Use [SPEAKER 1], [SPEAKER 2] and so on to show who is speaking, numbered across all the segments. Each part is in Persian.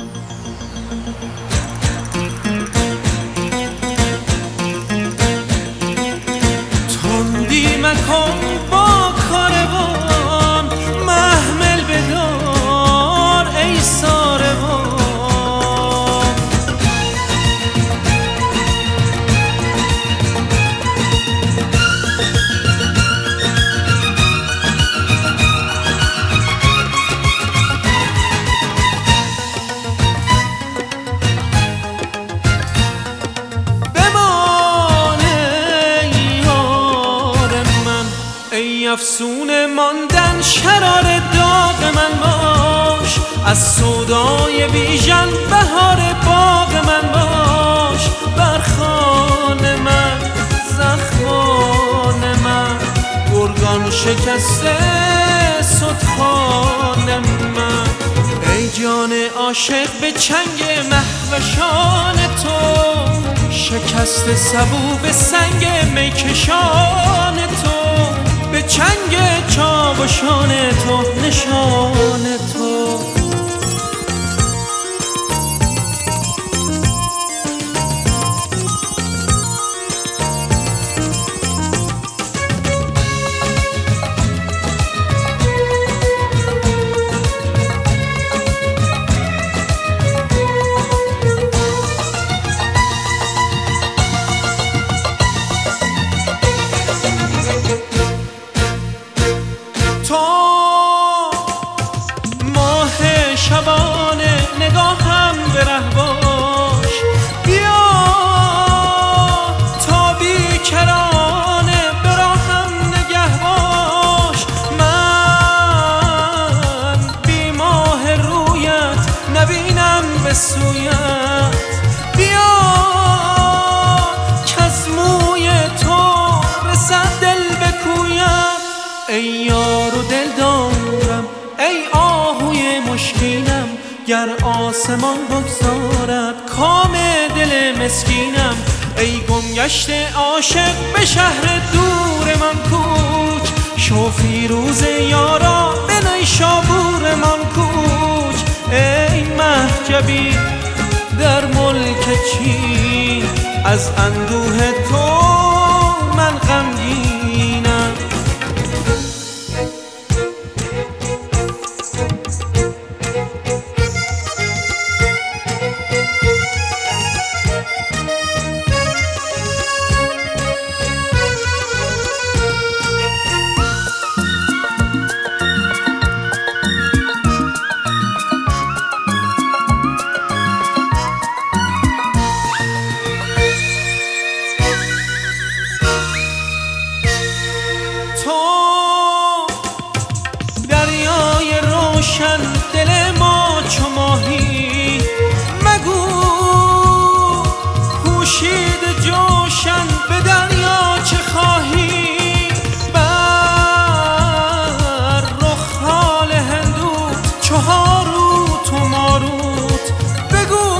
[SPEAKER 1] تندی مکن با کاروان، محمل بدار ای ساروان. ای افسونه ماندن شرار داغ من باش، از سودای بیژن بهار باغ من باش. بر خان من زخمان من، گرگان شکسته ستخوان من. ای جان عاشق به چنگ مهوشان تو، شکست سبو به سنگ میکشان تو. به چنگ چاوشان تو نشان تو. شبانه نگاهم به ره باش، بیا تا بیکرانه به راهم نگه باش. من بی ماه رویت نبینم به سویت، بیا کز موی تو رسد دل به کویت. ای یار و دل دارم، ای آهوی مشکینم، گر آسمان بگذارد کام دل مسکینم. ای گمگشت عاشق به شهر دور من کوچ، شو فیروز یارا به نیشابور من کوچ. ای مهجبی در ملک چین، از اندوه تو من غمگینم. دریای روشن دل ما چو ماهی، مگو خورشید جوشن به دریا چه خواهی. بر رخ حال هندوت چو هاروت و ماروت، بگو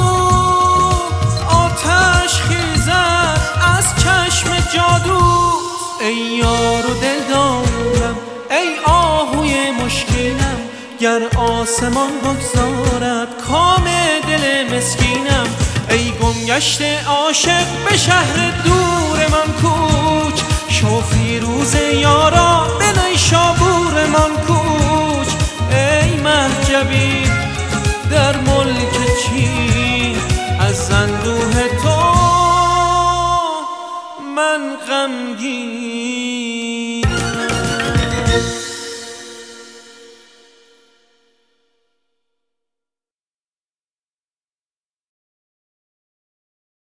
[SPEAKER 1] آتش خیزد از چشم جادوت. ای یار و دل دارم، ای آهوی مشکینم، گر آسمان بگذارد کام دل مسکینم. ای گمگشت عاشق به شهر دور من کوچ، شو فیروز یارا به نیشابور من کوچ. ای مهجبی در ملک چین، از اندوه تو من غمگین.